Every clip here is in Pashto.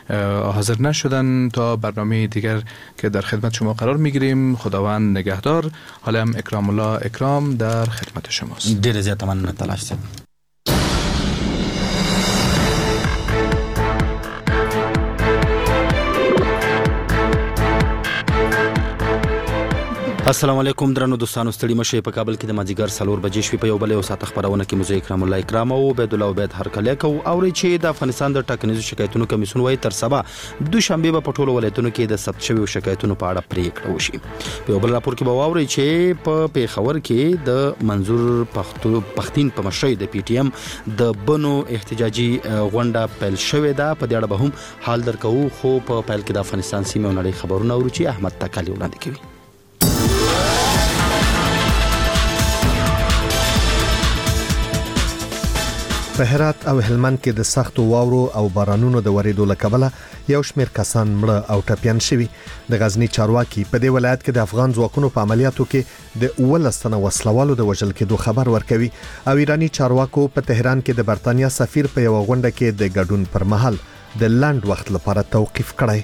حاضر نشدن. تا برنامه دیگر که در خدمت شما قرار میگیریم. خداوند نگهدار. حالا هم اکرام الله اکرام در خدمت شماست. ډیر زیات مننه تلاش صاحب. السلام علیکم درنو دوستانو، ستړي مشه. په کابل کې د مازیګر 4 بجې شوې. په یو بل او ساعت خبرونه کې مزه اکرام الله اکرام او عبد الله عبید هر کله کو او چې د افغانستان د ټاکنیزو شکایتونو کمیسیون وایي تر سبا دوشنبه په ټولو ولایتونو کې د ثبت شویو شکایتونو په اړه پریکړه وشي. په یو بل راپور کې به واوري چې په پیښور کې د منظور پښتين په مشرۍ د پی ټی ایم د بنو احتجاجي غونډه پیل شوې ده. په دې اړه به هم حال درکو، خو په پیل کې د افغانستان سیمه نړۍ خبرونه اورو چې احمد تکالی وړاندې کوي. په هرات او هلمند کې د سختو واورو او بارانونو د ورېدو له کبله یو شمېر کسان مړه او ټپيان شوي. د غزنی چارواکي په دې ولایت کې د افغان ځواکونو په عملیاتو کې د 19 تنه وسلوالو د وژل کېدو خبر ورکوي. او ایرانی چارواکو په تهران کې د برتانیا سفیر په یو غونډه کې د ګډون پر مهال د لاند وخت لپاره توقيف کړی.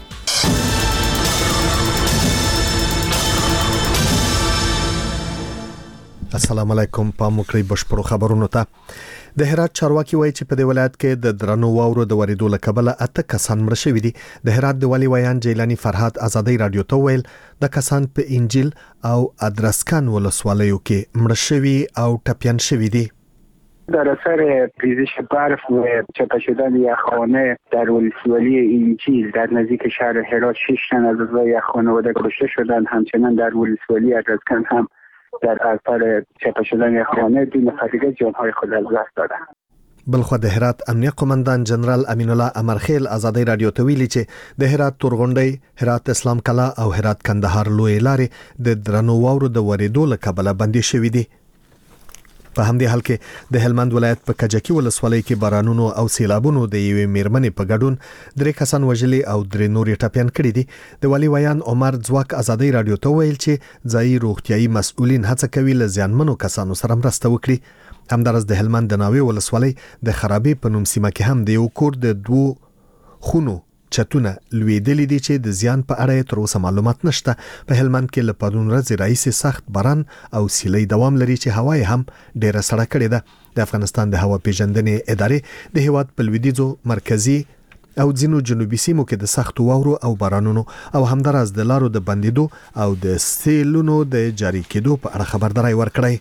السلام علیکم. په مکرې بشپړو خبرونو ته. د هرات چارواکي وایي چې په دې ولایت کې د درنو واورو د ورېدو له کبله 8 کسان مړه شوي دي. د هرات د والی ویان جیلانی فرهاد آزادۍ رادیو ته ویل د کسان په انجیل او ادرسکان ولسوالیو کې مړه شوي او ټپيان شوي دي. در اثر ریزش برف و چپه شدن یخخانه در ولسوالی انجیل در نزدیک شهر هرات 6 تن از اعضای یک خانواده کشته شدند. همچنین در ولسوالی ادرسکان هم در اثر چپه شدن یخخانه 2 نفر دیگر جانهای خود از دست دادند. بلخو د هرات امنیه قومندان جنرال امین الله امرخیل آزادۍ رادیو ته ویلي چې د هرات تورغونډي، هرات اسلام کلا او هرات کندهار لوی لارې د درنو واورو د ورېدو له کبله بندي شوې دي. په همدې حال کې د هلمند ولایت په کجکی ولسوالۍ کې بارانونو او سیلابونو د یوې میرمنې په ګډون 3 کسان وژلي او 3 نورې ټپيان کړي دي. د والی ویان عمر ځواک آزادۍ رادیو ته ویل چې ځایي روغتيایي مسؤلین هڅه کوي له ځانمنو کسانو سره مرسته وکړي. همدارس د هلمند د ناوې ولسوالۍ د خرابې په نوم سیمه کې هم د یو کور د 2 خونو چتونه لویدلې دي چې د زیان په اړه تر اوسه معلومات نشته. په هلمند کې له پرون ورځې راهیسې سخت باران او سیلۍ دوام لري چې هوا هم ډیره سړه کړې ده. د افغانستان د هوا پیژندنې ادارې د هیواد په لویدیځو، مرکزي او ځینو جنوبي سیمو کې د سخت واورو او بارانونو او همدارس د لارو د بندیدو او د سیلونو د جاری کېدو په اړه خبرداري ورکړی.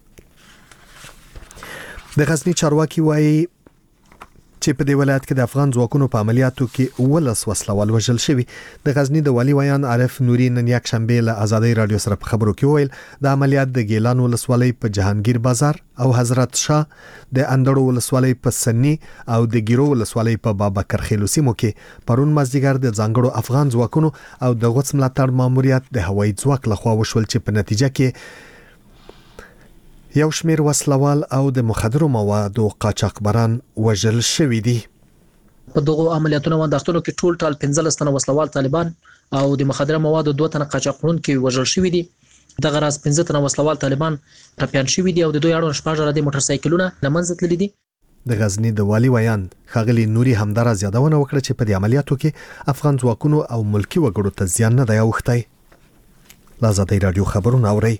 د غزنی چارواکي وایي چې په دې ولایت کې د افغان ځواکونو په عملیاتو کې 19 وسلوال وژل شوي. د غزنی د والی ویان عارف نوري نن یک شنبه له آزادۍ رادیو سره په خبرو کې ویل د عملیات د ګیلان ولسوالۍ په جهانگیر بازار او حضرت شاه، د اندړو ولسوالۍ په سنی او د ګیرو ولسوالۍ په بابکر خیلو سیمو کې پرون مازدیګر د ځانګړو افغان ځواکونو او د غوڅ ملاتړ ماموریت د هوایي ځواک لخوا وشول چې په نتیجه کې یو شمیر وسلوال او د مخدرو موادو قاچاقبران وژل شوي دي. په دغه عملیاتونو باندې اختونو کې ټول 15 تنه وسلوال طالبان او د مخدره موادو 2 تنه قاچاقبرون کې وژل شوي دي. دغه راز 15 تنه وسلوال طالبان ټپيان شوي دي او د دوی اړوند شپږ د موټر سایکلونه لمنځه تللي دي. د غزنی د والی ویان خاغلی نوري همدارا زیادونه وکړه چې په دې عملیاتو کې افغان ځواکونو او ملکی وګړو ته زیان نه دی اوښتی. آزادۍ رادیو خبرونه اوري.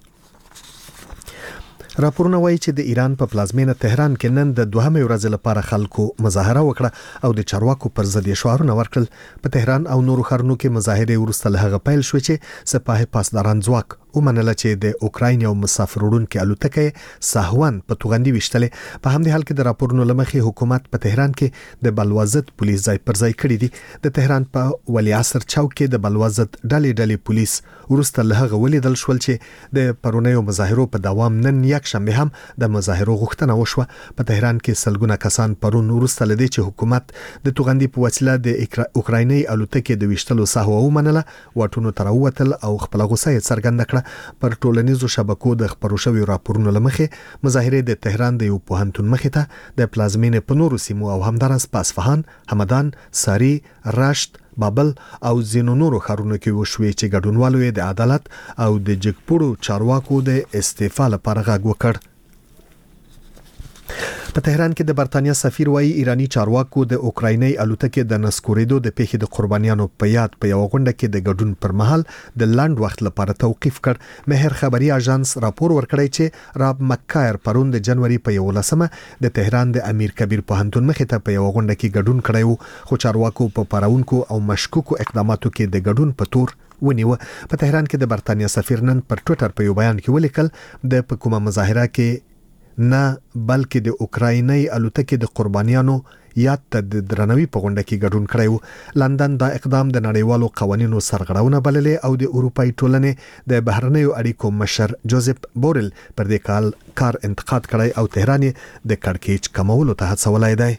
راپورونه وایي چې د ایران په پلازمینه تهران کې نن د 2مې ورځې لپاره خلکو مظاهره وکړه او د چارواکو پر ضد شعارونه ورکړل. په تهران او نورو ښارونو کې مظاهره وروسته له هغه پیل شو چې سپاه پاسداران ځواک ومنله چې د اوکراین یو مسافر وړونکي الوتکه ساهوان په توغندي وشتلې. په همدې حال کې د راپورونو لمخې حکومت په تهران کې د بلوازت پولیس ځای پر ځای کړی دي. د تهران په ولی عصر چوک کې د بلوازت ډلې پولیس وروسته له هغه ولیدل شول چې د پرونیو مظاهرو په دوام نن یک شنبه هم د مظاهرو غوښتنه وشوه. په تهران کې سلګونه کسان پرون وروسته لدی چې حکومت د توغندي په وسیله د اوکرایني الوتکې د وشتلو ساهو ومنله. واټونو تر ووتل او خپل غوسه څرګنده کړه. پر ټولنیزو شبکو د خبرو شوی راپورونو لمخې مظاهره د تهران د یو پوهنتون مخې ته د پلازمینې په نورو سیمو او همدارس په اصفهان، همدان، ساری، رشت، بابل او ځینو نورو ښارونو کې وشوي چې ګډونوالو یې د عدالت او د جګپوړو چارواکو د استعفا لپاره غږ وکړ. په تهران کې د برتانیا سفیر وایي ایرانی چارواکو د اوکرایني الوتکې د نسکورېدو د پیښې د قربانیانو په یاد په یو غونډه کې د ګډون پر مهال د لاند وخت لپاره توقيف کړ. مهر خبري اژانس راپور ورکړی چې راب مکایر پرون د جنوري په 11مه د تهران د امیر کبیر پوهنتون مخې ته په یو غونډه کې ګډون کړی وو، خو چارواکو په پاراونکو او مشکوکو اقداماتو کې د ګډون په تور ونیو. په تهران کې د برتانیا سفیر نن پر ټوئیټر په یو بیان کې ولیکل د حکومت مظاهره کې نه بلکې د اوکرایني الوتکې د قربانیانو یاد ته د درنوي په غونډه کې ګډون کړی وو. لندن دا اقدام د نړیوالو قوانینو سرغړونه بللې او د اروپאי ټولنې د بهرنیو اړیکو مشر جوزف بورل پر دې کار انتقاد کړی او تهران د کړکېچ کمولو ته هڅولای دی.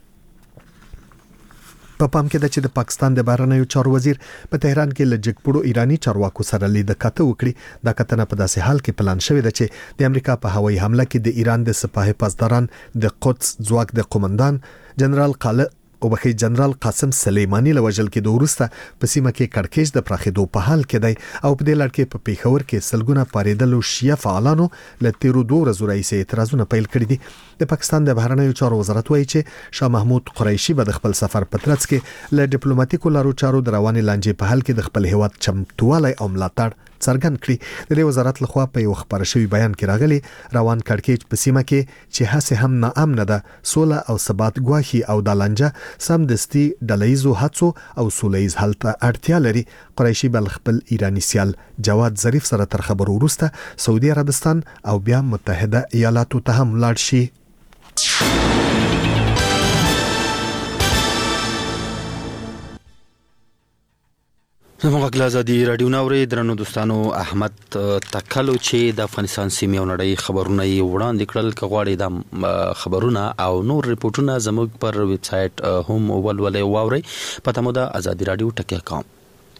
په پام کې ده چې د پاکستان د بهرنیو چارو وزیر په تهران کې لجګپړو ایرانی چارواکو سره لید کته وکړي. دا کتنه په داسې حال کې پلان شوې ده چې د امریکا په هوایي حمله کې د ایران د سپاه پاسداران د قدس ځواک د قومندان جنرال قاسم سلیمانی لوجل کې د ورسته په سیمه کې کړکېچ د پراخېدو په حال کې دی او په دې لړ کې په پیښور کې سلګونه پاریدلو شیعه فعالانو له 13 ورځې اعتراضونه پیل کړي دي. د پاکستان د بهرنیو چارو وزارت وایي چې شاه محمود قریشي به د خپل سفر په ترڅ کې له ډیپلوماټیکو لارو چارو د روانې لانجې په حل کې د خپل هیواد چمتووالی او ملاتړ څرګند کړي. د دې وزارت لخوا په یو خبر شوی بیان کې راغلي روان کړکېچ په سیمه کې چې هڅه هم ناامن ده، سوله او ثبات ګواهي او د لانجه سمدستي ډلهیزو هڅو او سولهیز حل ته اړتیا لري. قریشي بل خپل ایرانی سیال جواد ظریف سره تر خبرو وروسته سعودي عربستان او بیا متحده ایالاتو ته هم لاړ شي. زموږ غږ ازادي رادیو ناوړي درنو دوستانو، احمد تکلو چې د افغانستان سیمې او نړۍ خبرونه یې وړاندې کړل. که غواړئ د خبرونه او نور ریپورتونه زموږ پر ویب سایټ هم ولولئ واورئ. پته مو ده ازادي رادیو ټکی کام.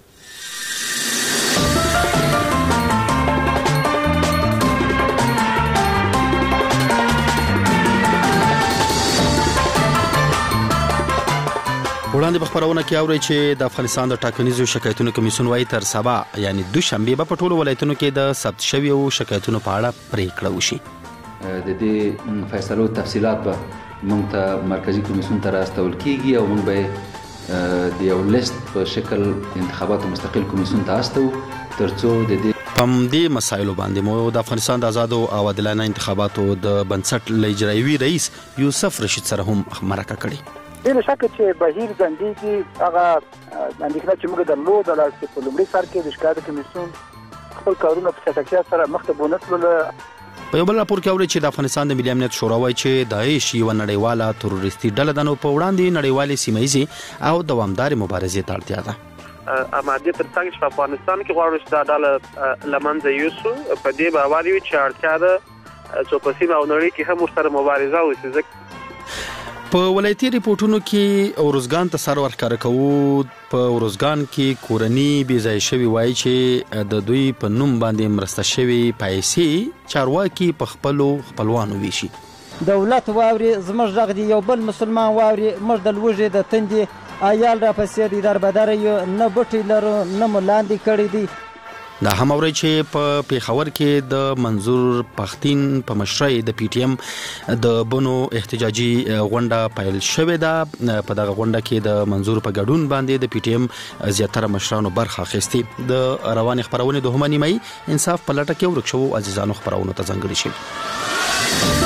وړاندې بخبرونه کې اوري چې د افغانستان د ټاکنیزو شکایتونو کمیسیون وايي تر سبا یعنی دوشنبه په ټولو ولایتونو کې د ثبت شویو شکایتونو په اړه پریکړه وشي. د دې فیصلو تفصيلات به موږ ته مرکزی کمیسیون ته راستول کیږي او موږ به د یو لیست په شکل انتخاباتو مستقل کمیسیون ته استو ترڅو د دې پم دې مسایلو باندې مو د افغانستان د آزادو او عادلانه انتخاباتو د بنسټ اجرایوي رئیس یوسف رشید سره هم مرکه کړې. بلا شک چې بهیر ځندېږي هغه اندېښنه چې موږ درلوده چې په لومړي سر کې د شکایت کمیسیون خپل کارونه په چټکتیا سره مخته بونه کړل. په یو بل راپور کې اوري چې د افغانستان د ملي امنیت شورا وايي چې داعش یو نړیواله تروریستي ډله ده نو په وړاندې نړیوالې سیمایي او دوامدارې مبارزې ته اړتیا ده. امادیت تر څنګه په افغانستان کې غواړو چې دا ډله لمنځه یوسو په دې باور یو چې اړتیا ده چې په سیمه او نړۍ کې هم ورسره مبارزه وشي. په ولایتي ریپورتونو کې اورزګان ته سر ورکړ کوو. په اورزګان کې کورنی بي ځای شوی وایي چې د دوی په نوم باندې مرسته شوی پیسې چارواکي په خپلوانو ویشي. دولت واوري زموږ غږ دی یو بل مسلمان واوري موږ د لوږې د تندې آیال را پسې دي در بدر یو نه بټي لرو نه ملاندې کړی دي. دا هم اوري چې په پیښور کې د منظور پختین په مشرۍ د پی ټی ایم د بنو احتجاجي غونډه پیل شوې ده. په دغه غونډه کې د منظور په ګډون باندې د پی ټی ایم زیاتره مشرانو برخه اخیستي. د روان خبرونه د همانی مې انصاف په لټه کې ورکشو عزیزانو خبرونه ته ځنګړي شي.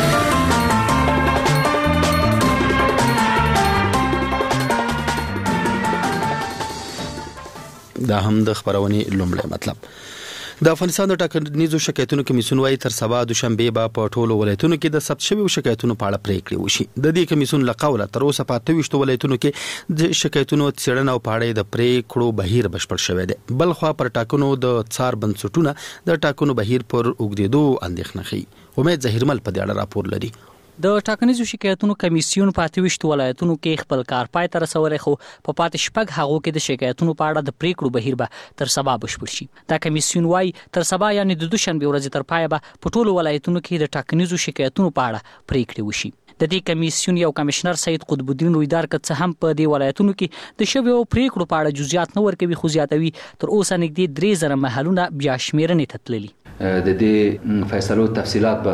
دا هم د خبرونې لومړی مطلب. د افغانستان د ټاکنیزو شکایتونو کمیسیون وايي تر سبا دوشنبه به په ټولو ولایتونو کې د ثبت شویو شکایتونو په اړه پریکړه وشي. د دې کمیسیون له قوله تر اوسه په 28 ولایتونو کې د شکایتونو څېړنه او په اړه د پریکړو بهیر بشپړ شوی دی. بل خو پر ټاکنو د څار بنسټونه د ټاکنو بهیر پر اوږدېدو اندېښنه کوي. امید ظهیرمل په دې اړه راپور لري. د ټاکنیزو شکایتونو کمیسیون په 28 ولایتونو کې خپل کار پای ته رسولی، خو په پاتې شپږ هغو کې د شکایتونو په اړه د پریکړو بهیر به تر سبا بشپړ شي. دا کمیسیون وايي تر سبا یعنی د دوشنبه ورځې تر پایه به په ټولو ولایتونو کې د ټاکنیزو شکایتونو په اړه پریکړې وشي. د دې کمیسیون یو کمشنر سید قطب الدین رویدار کڅ هم په دې ولایتونو کې د شویو پریکړو په اړه جزئیات نه ورکوي، خو زیاتوي تر اوسه نږدې 3000 محلونه بیا شمیرنې ته تللي. د دې فیصلو تفصيلات به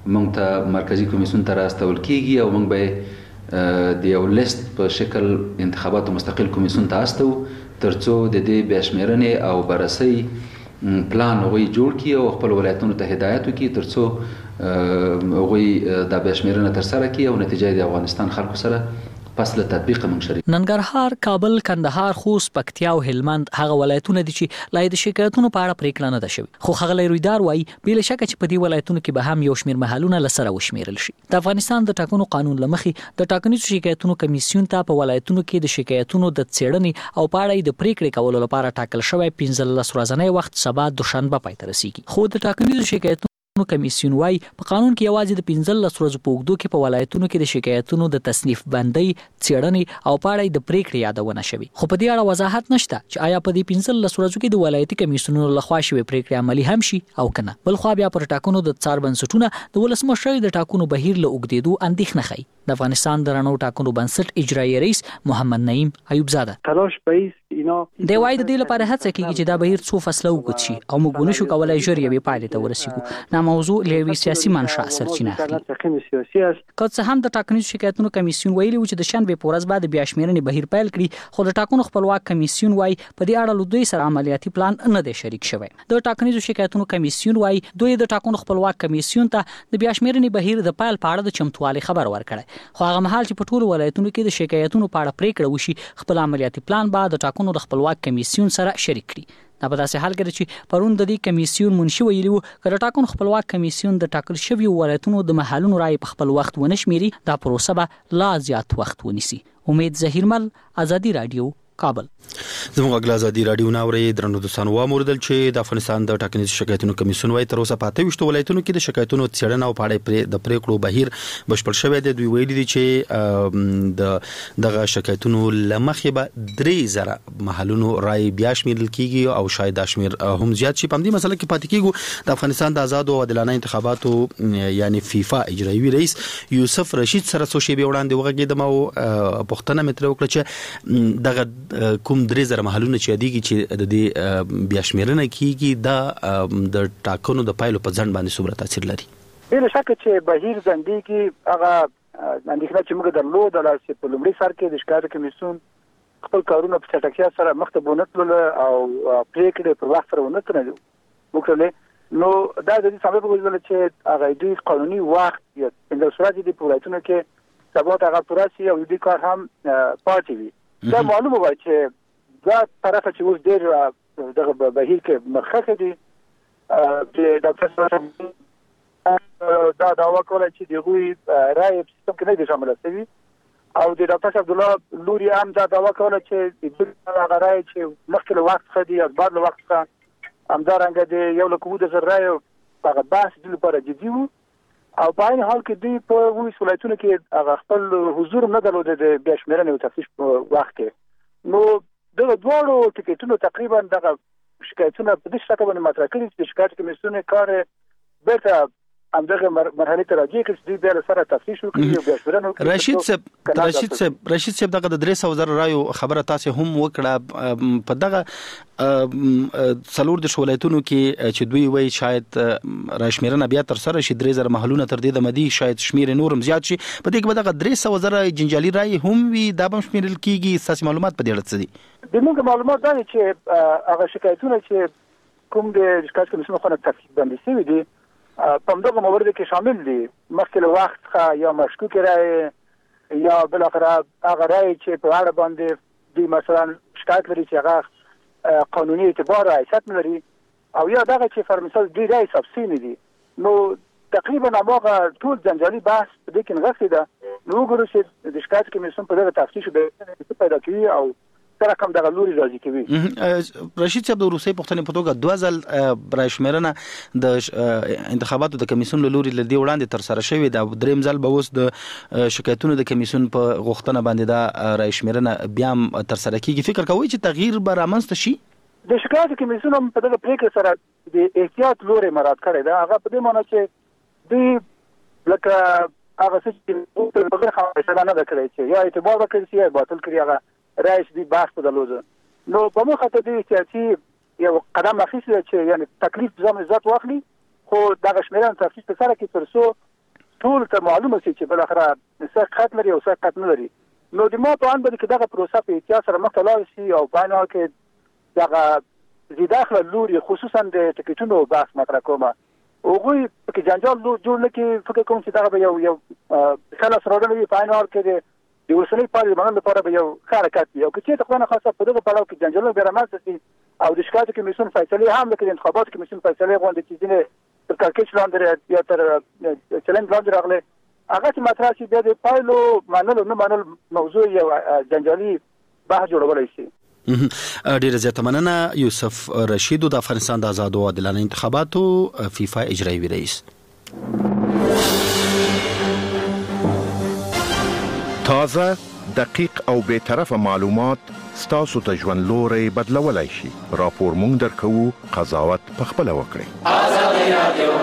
موږ ته مرکزی کمیسیون ته راستول کیږي او موږ به د یو لیست په شکل انتخاباتو مستقل کمیسیون ته استو ترڅو د دې بیاشمیرنې او بررسۍ پلان هغوی جوړ کړي او خپل ولایتونو ته هدایت وکړي ترڅو هغوی دا بیاشمیرنه ترسره کړي او نتیجه د افغانستان خلکو سره پس له تطبیق موږ شریک. ننګرهار، کابل، کندهار، خوست، پکتیا او هلمند هغه ولایتونه دي چې لای د شکایتونو په اړه پریکړه نه ده شوې، خو ښاغلی رویدار وایي بې له شکه چې په دې ولایتونو کې به هم یو شمېر محلونه له سره وشمېرل شي. د افغانستان د ټاکنو قانون له مخې د ټاکنیزو شکایتونو کمیسیون ته په ولایتونو کې د شکایتونو د څېړنې او په اړه د پریکړې کولو لپاره ټاکل شوی 15 ورځنی وخت سبا دوشنبه پای ته رسیږي. خو د ټاکنیزو شکایتونو کمیسیون وايي په قانون کې یوازې د 15 ورځو په اوږدو کې په ولایتونو کې د شکایتونو د تصنیف بندۍ، څېړنې او په اړه د پریکړې یادونه شوې، خو په دې اړه وضاحت نشته چې آیا په دې 15 ورځو کې د ولایتي کمیسیونونو لخوا شوې پریکړې عملي هم شي او کنه. بل خو بیا پر ټاکنو د څار بنسټونه د ولسمشر د ټاکنو بهیر له اوږدېدو اندېښنه ښيي. د افغانستان د رڼو ټاکنو بنسټ اجرایي رئیس محمد نعیم ایوب زاده دی وايي د دې لپاره هڅه کیږي چې دا بهیر څو فصله وګت شي او موږ نشو کولای ژر یوې پایلې ته ورسیږو. دا موضوع له سیاسي منشأ سرچینه اخلي. که څه هم د ټاکنیزو شکایتونو کمیسیون ویلي و چې د شنبې په ورځ بعد بیا شمیرنې بهیر پیل کړي، خو د ټاکنو خپلواک کمیسیون وايي په دې اړه له دوی سره عملیاتي پلان نه دی شریک شوی. د ټاکنیزو شکایتونو کمیسیون وايي دوی د ټاکنو خپلواک کمیسیون ته د بیا شمیرنې بهیر د پیل په اړه د چمتووالي خبر ورکړی، خو هغه مهال چې په ټولو ولایتونو کې د شکایتونو په اړه پریکړه وشي خپل عملیاتي پلان به د ټاکنو د خپلواک کمیسیون سره شریک کړي. دا په داسې حال کې چې پرون د دې کمیسیون منشي ویلي و چې د ټاکنو خپلواک کمیسیون د ټاکل شویو ولایتونو د محلونو رایې په خپل وخت ونه شمېري، دا پروسه به لا زیات وخت ونیسي. امید ظهیرمل، ازادي رادیو، کابل. زموږ غږ ازادي رادیو ناوري درنو دوستانو واموردل چې د افغانستان د ټاکنیزو شکایتونو کمیسیون وايي تر اوسه 25 ولایتونو کې د شکایتونو څېړنه او پاړې د پریکړو بهیر بشپړ شوی دی. دوی ویلي دي چې دغه شکایتونو لمخې به 3000 محلونو رای بیا شمیرل کیږي او شاید د شمیر هم زیات شي. په دې مسله کې پاتې کیږو د افغانستان د آزاد او عادلانه انتخاباتو یعنی فیفا اجرایي رئیس یوسف رشید سره څو شی به وړاندې وغږیدم او پښتنه متر وکړه چې دغه کوم 3000 محلونه چې یادېږي چې د دې بیا شمیرنه کیږي دا د ټاکنو د پایلو په ځند باندې څومره تاثیر لري؟ بل شک چې بهیر ځندېږي هغه اندېښنه چې موږ درلوده چې په لومړي سر کې د شکایت کمیسیون خپل کارونه په چټکتیا سره مخ ته ونه تلل او پریکړې په وخت سره ونه کړل نو دا د دې سبب وګرځول چې هغه دوی قانوني وخت یا د سوراتي د پروژو کې سبا هغه پروسې او د کار هم پاتې وي. دا معلومه وای چې دا طرفه چې اوس ډېر دغه بهیر کې مخکې دي چې ډاکټر دا دعوا کوله چې دغوی رای سیستم کې نه دي شامل شوي او د ډاکټر عبد الله لوري هم دا دعوا کوله چې د هغه رای چې مخکې له وخت څخه دي او بعد له وخت څخه همدارنګه د یو لکه 1000 رای هغه بحث د لپاره جدي وو او په عین حال کې دوی په وې ولایتونو کې هغه خپل حضور نه درلود د بیا شمیرنې او تفتیش په وخت کې. نو د دوړو ټیکټونو تقریبا دغه شکایتونه په دې شکل باندې مطرح کړي چې شکایت کمیسیون کار بیرته همدغه مرحله ته راځي چې دوی بیا سره تفتیش وکړي او بیا شمیرنه وکړي. رشید صاحب دغه د 300,000 رایو خبره تاسو هم وکړه په دغه څلور د ولایتونو کې چې دوی وایي شاید راشمیرنه بیا تر سره شي 3000 محلونه تر دې د مدي شاید شمیر نورم زیات شي په دې کې به دغه 300,000 جنجالي رای هم وي دا به شمیرل کیږي. اساسي معلومات په دې اړه څه دي؟ د موږ معلومات دا چې هغه شکایتونه چې کوم د شکایت کمیسیون خو نه تفصیل باندې شوی دي په دغه موارد کې شامل دي مخکې له وخت څخه یا مشکوک رای یا بل اخر هغه رای چې په اړه باندې د مثلا شکایت لري چې هغه قانوني اعتبار حیثیت لري او یا دغه چې فرمسل دی رای سبسین دي. نو تقریبا هغه ټول جنجالي بحث په دې کې نغښتې ده. نو وګورئ چې د شکایت کمیسیون په دغه تفتیش به پیدا کوي او تر کوم دغه لوري راځي کوي. رشید صاحب د روسي پښتنې په توګه 2000 راشمیرنه د انتخاباتو د کمیسیون لوري لدی وړاندې تر سره شوې د دریم ځل به اوس د شکایتونو د کمیسیون په غوښتنه باندې دا راشمیرنه بیا تر سره کیږي. فکر کوي چې تغییر به رامنځته شي؟ د شکایت کمیسیون هم په دغه پریکړه سره د احتیاط لوري مراد کړی دا هغه په دې معنی چې دوی لکه هغه څه چې په بغیر خبره نه کړی چې یا اعتبار وکړي یا باطل کړي هغه رئیس دی بحث په دلوزه. نو په مخه ته دی سیاسي یو قدم اخیسته چې یعنی تکلیف ځم عزت واخلي خو دغه شمیرنه تفصیل په سره کې ترسو ټول ته معلومه شي چې بل اخره څه خط لري او څه خط نه لري. نو د ما په اند باندې دغه پروسه په احتیاط سره مخ ته لاړ شي او په عین حال کې دغه زیداخله لوري خصوصا د ټکټونو بحث مطرح کومه هغوی پکې جنجال جوړ نه کړي. فکر کوم چې دغه به یو خلاص راوړل وي. په عین حال کې د اوسنۍ پارلمان لپاره به یو حرکت وي او که چېرته خدای نخواسته په دغه پړاو کې جنجالونه بیا رامنځته شي او د شکایتو کمیسیون فیصلې هم لکه د انتخاباتو کمیسیون فیصلې غوندې چې ځینې تر کړکېچ لاندې یا تر چلنج لاندې راغلې هغه چې مطرح شي بیا د پایلو منلو نه منل موضوع یو جنجالي بحث جوړولی شي. ډیره زیاته مننه. یوسف رشید د افغانستان د آزاد او عادلانه انتخاباتو فیفا اجرایي رئیس. تازه، دقیق او بی‌طرفه معلومات ستاسو ته ژوند لوري بدلولای شي. راپور مونږ درکوو، قضاوت په خپل وکړئ. آزادي رادیو.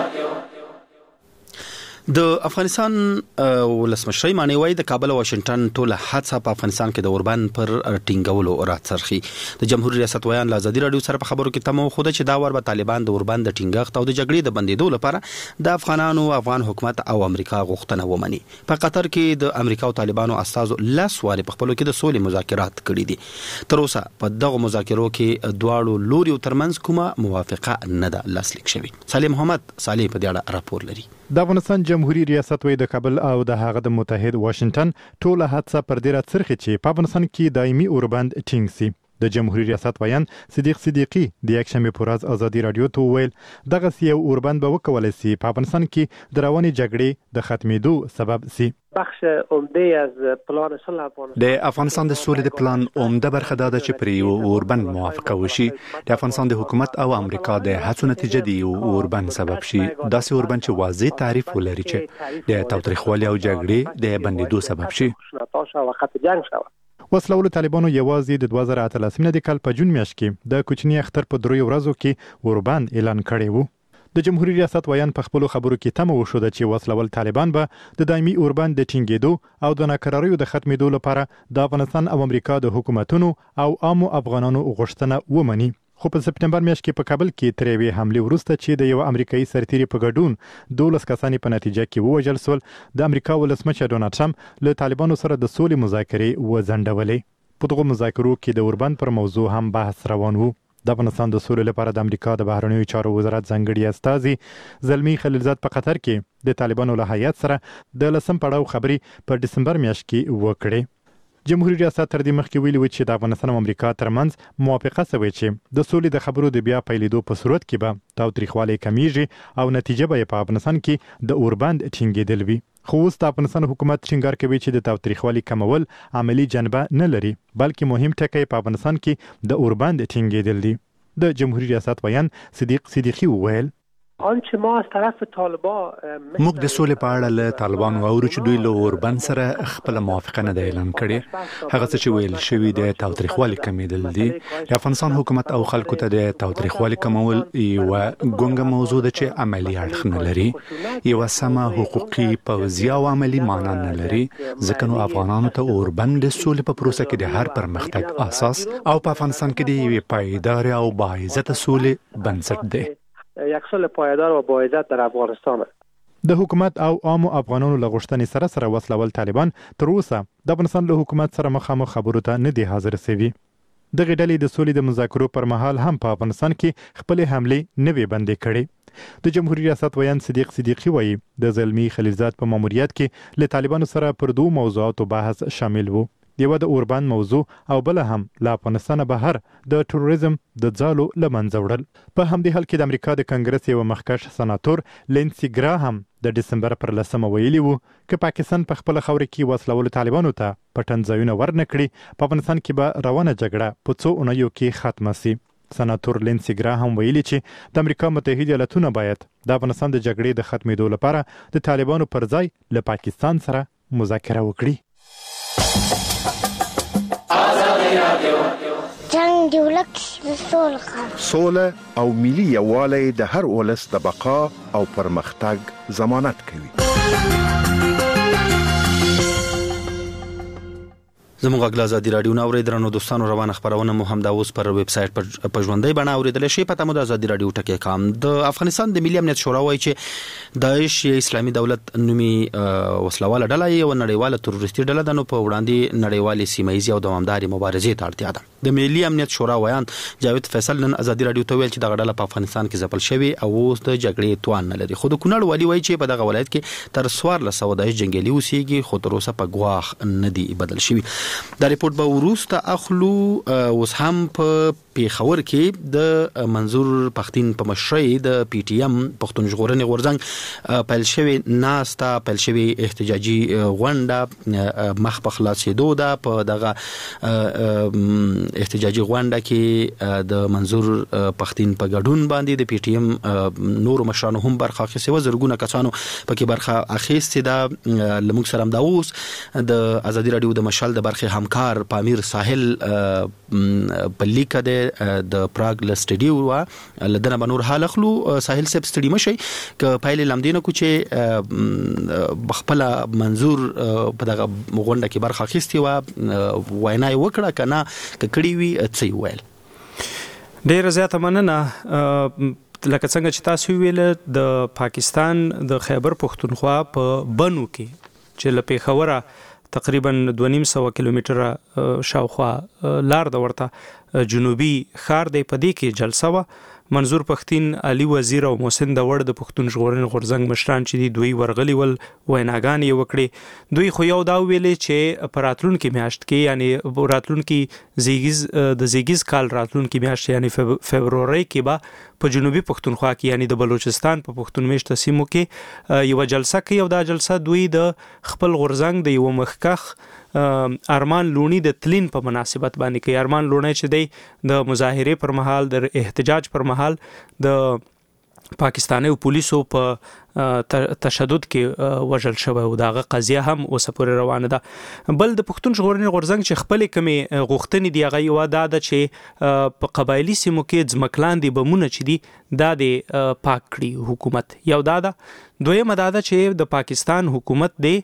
د افغانستان ولسمشر مانی وای د کابل او واشنگټن ټول حادثه په افغانستان کې د اوربند پر ټینګولو راڅرخي. د جمهوریت ریاست ویان له ازادي رادیو سره په خبرو کې تمو خوده چې دا ور به طالبان د اوربند د ټینګښت او د جګړې د بندیدو لپاره د افغانانو افغان حکومت او امریکا غوښتنه ومني. په قطر کې د امریکا او طالبانو استازو لاسوالي په خپلو کې د سولې مذاکرات کړي دي. تر اوسه په دغه مذاکرو کې دواړو لوري ترمنځ کومه موافقه نه ده لاسلیک شوې. سالم محمد صالح په دې اړه راپور لري. د افغانستان جمهوریت ریاست وای د کابل او د هغه د متحد واشنگټن ټوله حادثه پر دې راڅرخي چې په افغانستان کې دایمي اوربند ټینګ سي. د جمهوریت ریاست ویان صدیق صدیقی د یک شنبه پر ورځ ازادي رادیو ته ویل دغه یو اوربند به وکولای سي په افغانستان کې د رواني جګړې د ختمېدو سبب سي. بخش عمده از پلان صلح افغانستان د افغانستان د سولې د پلان عمده برخه دا ده چې پر یو اوربند موافقه وشي. د افغانستان د حکومت او امریکا د هڅو نتیجه دی یو اوربند سبب شي. داسې اوربند چې واضح تعریف ولري چې د تاوتریخوالي او جګړې د بندیدو سبب شي. وسلوال طالبانو یوازې د 2018 د کال په جون میاشت کې د کوچنی اختر په 3 ورځو کې اوربند اعلان کړی وو. د جمهوریت ریاست ویان په خپل خبرو کې تمه وشوده چې وسلوال طالبان به د دایمي اوربند د ټینګېدو او د ناکراریو د ختمېدو لپاره د افغانستان او امریکا د حکومتونو او عامو افغانانو غوښتنه ومني. خو په سپټمبر میاشت کې په کابل کې تر یوې حملې وروسته چې د یو امریکایي سرتیري په ګډون 12 کسان په نتیجه کې ووژل شول، د امریکا ولسمشر ډونالډ ټرمپ له طالبانو سره د سولې مذاکرې وځنډولې. په دغه مذاکرو کې د اوربند پر موضوع هم بحث روان و. د افغانستان د سولې لپاره د امریکا د بهرنیو چارو وزارت ځانګړي استازي زلمی خلیلزاد په قطر کې د طالبانو له هیات سره د لسم پړاو خبري په دسمبر میاشت کې وکړې. جمهوریت ریاست تر دې مخکې ویلي و چې د افغانستان او امریکا ترمنځ موافقه شوې چې د سولې د خبرو د بیا پیلېدو په صورت کې به تاوتریخوالی کمیږي او نتیجه به په افغانستان کې د اوربند ټینګېدل وي. خو اوس د افغانستان حکومت ټینګار کوي چې د تاوتریخوالي کمول عملی جنبه نه لري، بلکې مهم ټکی په افغانستان کې د اوربند ټینګېدل دي. د جمهوریت ریاست ویان صدیق صدیقی وویل آنچه ما از طرف طالبان موږ د سولې په اړه له طالبانو اورو چې دوی له اوربند سره خپل موافقه نه اعلان کړي. هغه څه چې ویل شوی د تاوتریخوالي کمیدل دي. د افغانستان حکومت او خلکو ته د تاوتریخوالي کمول یو ګونګه موضوع ده چې عملی اړخ نه لري، یو سمه حقوقي پوځي او عملی معنا نه لري. ځکه نو افغانانو ته اوربند د سولې په پروسه کې د هر پرمختګ اساس او په افغانستان کې د یوې پایدار او باعزته سولې بنسټ دی. یک سال پایدار و با عزت در افغانستان. د حکومت او عامو افغانانو له غوښتنې سره وسلوال طالبان تر اوسه د افغانستان له حکومت سره مخامخ خبرو ته نه دي حاضر شوي. دغه ډلې د سولې د مذاکرو پر مهال هم په افغانستان کې خپل حملې نه وي بندې کړې. د جمهوریت ریاست ویان صدیق صدیقی وایي د زلمی خلیلزاد په ماموریت کې له طالبانو سره پر 2 موضوعاتو بحث شامل وو. یو د اوربند موضوع او بل هم له افغانستان بهر د تروریزم د ځالو لمنځه وړل. په همدې حال کې د امریکا د کنګرس یو مخکښ سناتور لینسی ګراهم د دسمبر پر 10 ویلي وو چې پاکستان په خپل خاور کې وسلوال طالبانو ته پټن ځایونه ورنکړي، په افغانستان کې به روانه جګړه په 2 اونیو کې ختمه سي. سناتور لینسی ګراهم ویلي چې د امریکا متحده ایالاتونو باید د افغانستان د جګړې د ختمېدو لپاره د طالبانو پر ځای له پاکستان سره مذاکره وکړي. جنگ دی ولک سوله او ملي یووالی د هر ولس د بقا او پرمختګ ضمانت کوي. زموږ غږ ازادي رادیو نو درنو دوستانو روانه خبرونه مو هم دا اوس پر ویب سټ په ژوندۍ بڼه اوریدل شي. پته مو د ازادي رادیو ټکی کام د افغانستان د ملي امنیت شورا وایي چې داعش اسلامي دولت نومي وسلواله ډله یو نړیواله تروریستي ډله ده، نو په وړاندې نړیوالې سیمایي او دوامداري مبارزې ته اړتیا ده. د ملي امنیت شورا ویان جاوید فیصل نن ازادي رادیو ته ویل چې دغه ډله په افغانستان کې ځپل شوی او اوس د جګړې توان نه لري. خو د کونړ والي وایي چې په دغه ولایت کې تر 1400 داعش جنگیالي اوسېږي، خو تر اوسه په ګواښ نه دی بدل شوی. دا ریپورت به وروسته اخلو. اوس هم په پیښور کې د منظور پښتين په مشرۍ د پی ټی ایم پښتون ژغورنې غورځنګ پیل شوی ناستا پیل شوی احتجاجي غونډه مخ په خلاصېدو ده. په دغه احتجاجي غونډه کې د منظور پښتين په ګډون باندې د پی ټی ایم نور مشرانو هم برخه اخیستې و، زرګونه کسانو پکې برخه اخیستې ده. لموږ سره دا اوس د ازادي رادیو د مشال د برخه همکار پامیر ساحل په لیک ده د پراګ ل سټډیو لدنه بنور حال خلو. ساحل سب سټډی مشي ک پایل لمدینه کو چې بخپل منظور په دغه غونډه کې برخه اخیستې و، وینای وکړه کنه کړي وی څه ویل. ډیر زیاته مننه. لکه څنګه چې تاسو ویل د پاکستان د خیبر پختونخوا په بنو کې چې له پیښوره تقریبا 2.5 کیلومتره شاوخوا لار د ورته جنوبي خار دی، په دې کې جلسه و. منظور پښتين، علي وزیر او محسن داوړ د پښتون ژغورنې غورځنګ مشران چې دوی ورغلي ول ویناګانې یې وکړي. دوی خو یو دا ویلې چې په راتلونکي میاشت کې یعنی راتلونکي زیږیز کال راتلونکي میاشت یعنی فبروري کې به په جنوبي پښتونخوا کې یعنی د بلوچستان په پښتون میشت سیمو کې یو جلسه کوي. او دا جلسه دوی د خپل غورځنګ د یو مخکخ ارمان لونی د تلین په مناسبت باندې کوي. ارمان لونی چې دی د مظاهره پر مهال د احتجاج پر مهال د پاکستاني پولیسو په تشدد کې وژل شوی او داغه قضیه هم اوس پورې روانه ده. بل د پښتون ژغورنې غورځنګ چې خپل کمی غوښتنې دی هغه یو ده چې په قبایلی سیمو کې ځمکلاندې بمونه چې دي دا د پاک کړي حکومت. یو ده. دویمه دا چې د پاکستان حکومت دی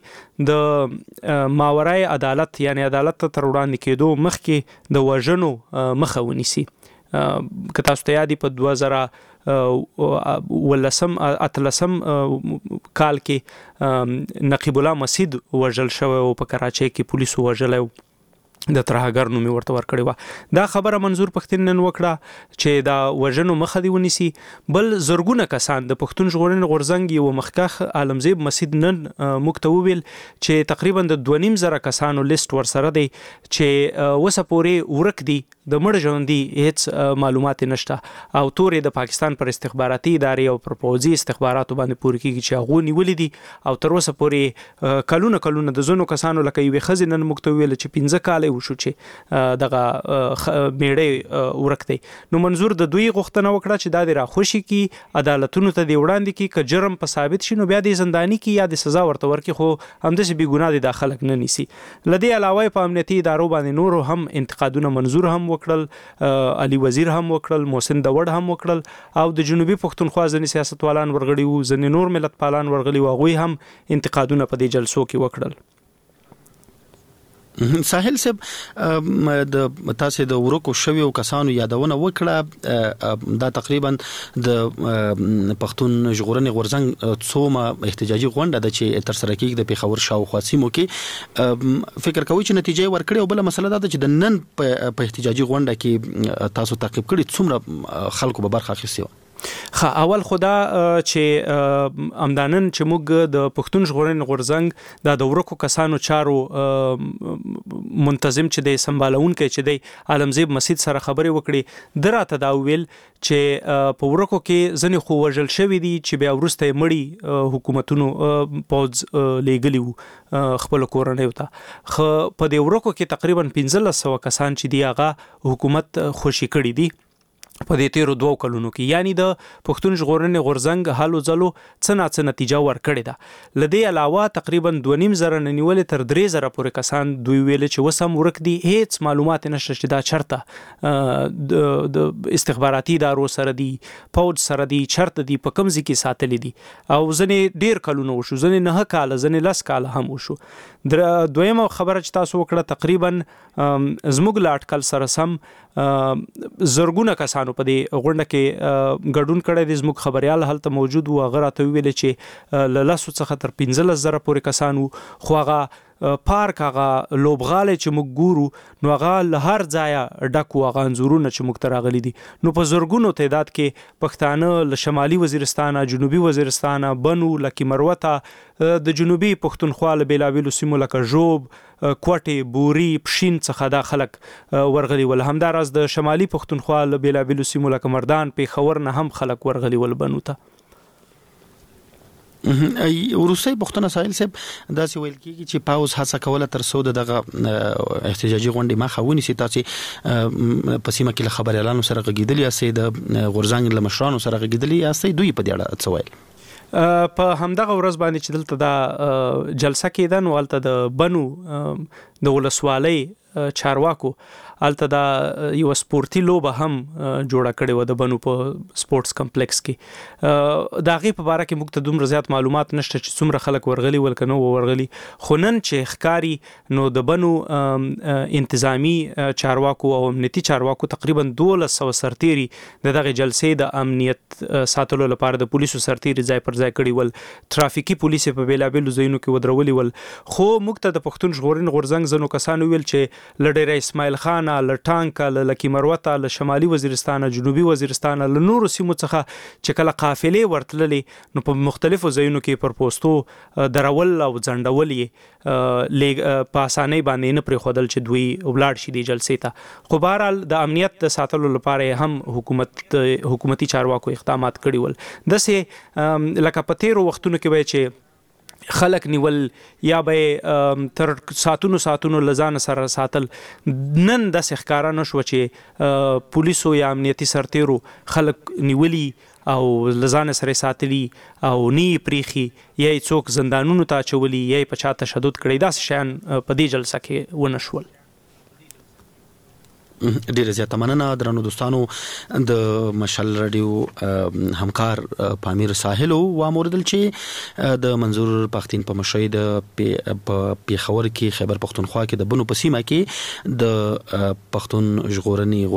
د ماورای عدالت یعنی عدالت ته تر وړاندې کېدو مخکې د وژنو مخه ونیسي. که تاسو ته یادي په 2018 کال کې نقیب الله مسعود وژل شوی او په کراچۍ کې پولیسو وژلی د ترهګر نوم ورته ورکړی و. دا خبره منظور پښتين نن وکړه چې دا وژنو مخه دی ونیسي. بل زرګونه کسان د پښتون ژغورنې غورځنګ یو مخکخ عالمزیب مسعود نن مکتوب ویل چې تقریبا د 2.5 کسانو لیست ورسره دی چې وسه پورې ورک دي، د مړ ژوندۍ هیڅ معلومات نشته او تورې د پاکستان پر استخباراتي ادارې او پر پوځي استخباراتو باندې پوری کیږي چې هغه نیولې دي او تر اوسه پورې کلونه د زونو کسانو لکه یو خزینن مکتوب ویل چې 15 کال وشو چې دغه میړې ورک دی. نو منظور د دوی غوښتنه وکړه چې دا د راخوشي کی عدالتونو ته دی وړاندې کی ک جرم په ثابت شي نو بیا د زندانی کی یا د سزا ورته ورکي، خو همداسې بی ګناه دي داخلك نه نیسي. لدی علاوه په امنیتي ادارو باندې نور هم انتقادونه منظور هم وکړل، علي وزیر هم وکړل، محسن داوړ هم وکړل او د جنوبي پښتونخوا ځنې سیاستوالان ورغړي وو، ځنې نور ملت پالان ورغلي وو، هغوی هم انتقادونه په دې جلسو کې وکړل. ساحل صاحب د تاسو د ورکو شوی او کسانو یادونه وکړه، دا تقریبا د پښتون ژغورنې غورځنګ څومره احتجاجي غونډه ده چې تر سره کېږي د پیښور شاوخوا سیمو کې. فکر کوي چې نتیجه ورکړي او بل مسله ده چې د نن په احتجاجي غونډه کې تاسو تعقیب کړي څومره خلکو به برخه اخیستي؟ اول خدا چې امدانن چې موږ د پښتون ژغورنې غورځنګ د ورکو کسانو چارو منتظم چې د سمبالون کې چې د عالمزیب مسعود سره خبرې وکړي دراته دا ویل چې په ورکو کې ځنې خو وژل شوی دي چې بیا ورسته مړی حکومتونو پوز لېګلی وو خپل کورنۍ ته. خو په دې ورکو کې تقریبا 1500 کسان چې دی هغه حکومت خوشی کړی دي په دې تیرو 2 کلونو کې، یعنی د پښتون ژغورنې غورځنګ هلو ځلو څه نتیجه ورکړې ده. لدې علاوه تقریبا 2.5 زره نیولې تر 3 زره پورې کسان دوی ویل چې وسم ورک دي، هیڅ معلومات نشته چې دا چرته د استخباراتي ادارو سره دي، پوج سره دي، چرته دي، په کوم ځای کې ساتلې دي، او ځنې ډیر کلونه وشو، ځنې 9 کاله، ځنې 10 کاله هم وشو. دویمه خبره چې تاسو وکړه، تقریبا زموږ لاټکل سره سم زرګونه کسانو په دې غونډه کې ګډون کړی دی. زموږ خبريال هلته موجود وو، هغه راته ویل چې له 10 څخه تر 15 زره پورې کسان وو، خو هغه پارک، هغه لوبغاله چې موږ ګورو نو هغه له هر ځایه ډک وو، هغه انځورونه چې موږ ته راغلي دي. نو په زرګونو تعداد کې پښتانه له شمالي وزیرستان، جنوبي وزیرستان، بنو، لکی مروته، د جنوبي پښتونخوا له بیلابیلو سیمو لکه ژوب، کوټي، بوري، پښین څخه دا خلک ورغلي ول. همداراز د شمالي پښتونخوا له بیلابیلو سیمو لکه مردان، پیښور نه هم خلک ورغلي ول بنو ته. وروستی پوښتنه سایل صاحب داسې ویل کیږي چې پاوز هڅه کوله تر څو دغه احتجاجي غونډې مخه ونیسي. تاسو په سیمه کې له خبريالانو سره غږیدلی یاستئ، د غورځنګ له مشرانو سره غږیدلی یاستئ، دوی په دې اړه څه ویل؟ په همدغه ورځ باندې چې دلته دا جلسه کېده نو هلته د بنو د ولسوالۍ چارواکو هلته دا یو سپورتي لوبه هم جوړه کړې و د بنو په سپورتس کمپلیکس کې. د هغې په باره کې موږ ته دومره زیات معلومات نشته چې څومره خلک ورغلي ول که نه ورغلي، خو نن چې ښکاري نو د بنو انتظامی چارواکو او امنیتي چارواکو تقریبا 1200 سرتیري د دغه جلسې د امنیت ساتلو لپاره د پولیسو سرتیري ځای پر ځای کړي ول، ترافیکي پولیس په بیلابیلو ځایونو کې ودرولي ول. خو موږ ته د پښتون ژغورنې غورځنګ ځینو کسانو ویل چې له ډیره اسماعیل خان، له ټانک، له لکی مروته، له شمالي وزیرستان، جنوبي وزیرستان، له نورو سیمو څخه چې کله قافلې ورتللې نو په مختلفو ځایونو کې پر پوسټو درول او ځنډول یې په اسانۍ باندې نه پرېښودل چې دوی ولاړ شي دې جلسې ته. خو بهرحال د امنیت د ساتلو لپاره هم حکومتي چارواکو اقدامات کړي ول. داسې لکه په تیرو وختونو کې به چې خلک نیول یا به تر ساتونو لزان سره ساتل، نن داسې ښکاره نه شوه چې پولیسو یا امنیتي سرتیرو خلک نیولي او لزان سره ساتلی او نی پریخي، یا څوک زندانونو ته اچولي، یا په چا تشدد کړی. داسې شیان په دې جلسه کې ونه شول. ډیره زیاته مننه درنو دوستانو. د مشعل رادیو همکار پامیر ساحل او موردل چې د منظور پښتين په مشرۍ د پیښور کې خیبر پښتونخوا کې د بنو په سیمه کې د پښتون ژغورنې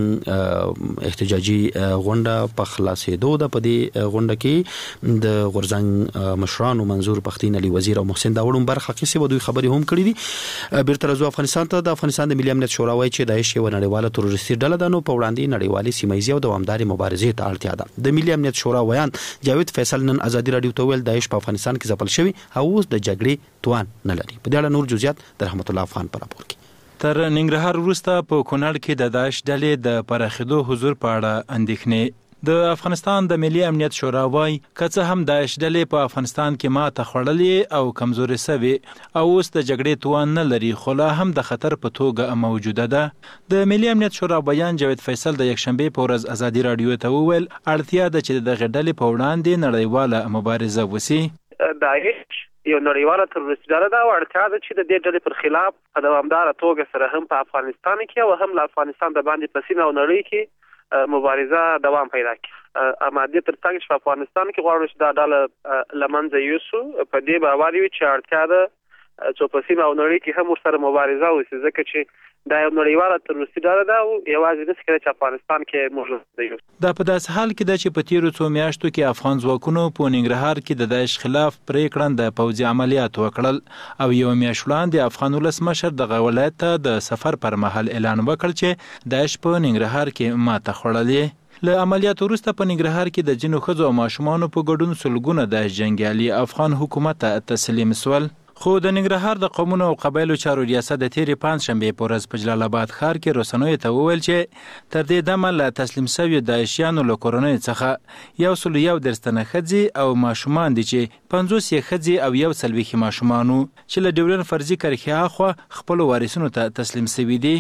غورځنګ احتجاجي غونډه په خلاصېدو ده. په دې غونډه کې د غورځنګ مشرانو منظور پښتين، علي وزیر او محسن داوړ برخه کې دوی خبرې هم کړې دي. بیرته راځو افغانستان ته. د افغانستان د ملي امنیت شورا وایي چې داعش یو نړیواله تروریستي ډله ده، نو په وړاندې نړیوالې سیمایي او دوامدارې مبارزې ته اړتیا ده. د ملي امنیت شورا ویان جاوید فیصل نن ازادي رادیو ته ویل داعش په افغانستان کې ځپل شوی او اوس د جګړې توان نه لري. په دې اړه نور جزئیات د رحمت الله افغان په راپور کې. تر ننګرهار وروسته په کونړ کې د داعش ډلې د پراخېدو حضور په اړه اندېښنې. د افغانستان د ملي امنیت شورا وايي که څه هم داعش ډلې په افغانستان کې ماته خوړلې او کمزوري سوي او اوس د جګړې توان نه لري، خو لا هم د خطر په توګه موجوده ده. د ملي امنیت شورا بیان جاوید فیصل د یکشنبه په ورځ ازادي رادیو ته وویل اړتیا ده چې دغه ډلې په وړاندې نړیواله مبارزه وشي. داعش یو نړیواله تروریستي ډله ده او اړتیا ده چې د دې ډلې پر خلاف په دوامداره توګه سره هم په افغانستان کې او هم له افغانستان د باندې په سیمه او نړۍ کې مبارزه دوام پیدا کړي. امادي تر څنګ چې په افغانستان کې غواړو چې دا ډله له منځه یوسو، په دې باور یو چې اړتیا ده چې په سیمه او نړۍ کې هم ورسره مبارزه وشي، ځکه چې دا یو نړیواله تروریستي ډله ده او یوازې نشي کېدای چې افغانستان کې موجود دی. دا په داسې حال کې ده چې په تیرو څو میاشتو کې افغان ځواکونو په ننګرهار کې د داعش خلاف پریکړه د پوځي عملیات وکړل او یو میاشت وړاندې افغان ولسمشر دغه ولایت ته د سفر پر مهال اعلان وکړ چې داعش په ننګرهار کې ماته خوړلې. له عملیاتو وروسته په ننګرهار کې د ځینو ښځو او ماشومانو په ګډون سلګونه داعش جنګیالي افغان حکومت ته تسلیم شول. خو د ننګرهار د قومونو او قبایلو چارو ریاست د تیرې پنجشنبې په ورځ په جلال آباد ښار کې رسنیو ته وویل چې تر دې دمه له تسلیم شویو داعشیانو له کورنیو څخه 101 تنه ښځې او ماشومان دي چې 50 ښځې او 140 ماشومانو چې له ډیورن فرضي کرښې اخوا خپل وارثینو ته تسلیم شوي دي.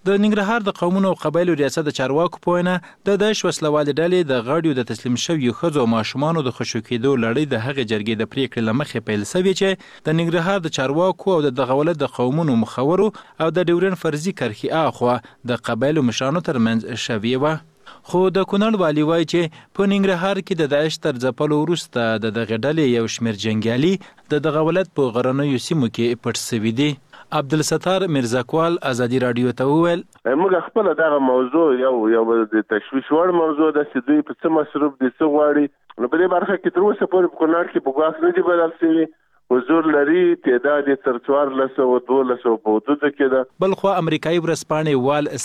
د ننګرهار د قومونو او قبایلو ریاست د چارواکو په وینا د داعش وسلوالې ډلې د غړیو د تسلیم شویو ښځو او ماشومانو د خوشو کېدو لړۍ د هغې جرګې د پریکړې له مخې پیل شوې چې د ننګرهار د چارواکو او د دغه ولایت د قومونو مخورو او د ډیورن فرضي کرښې اخوا د قبایلو مشرانو ترمنځ شوې وه. خو د کونړ والي وایي چې په ننګرهار کې د داعش تر ځپلو وروسته د دغې ډلې یو شمېر جنګیالي د دغه ولایت په غرنیو سیمو کې پټ شوي دي. عبدالستار مرزاکوال ازادي رادیو ته وویل موږ خپل دغه موضوع یو د تشویش وړ موضوع ده چې دوی په څه مصروف دي څه غواړي نو په دې برخه کې تر اوسه پورې په کونړ کې په ګواښ نه دي بدل شوي. حضور لري تعداد یې تر 1412 په حدودو کې ده. بلخوا امریکایي ورځپاڼې وال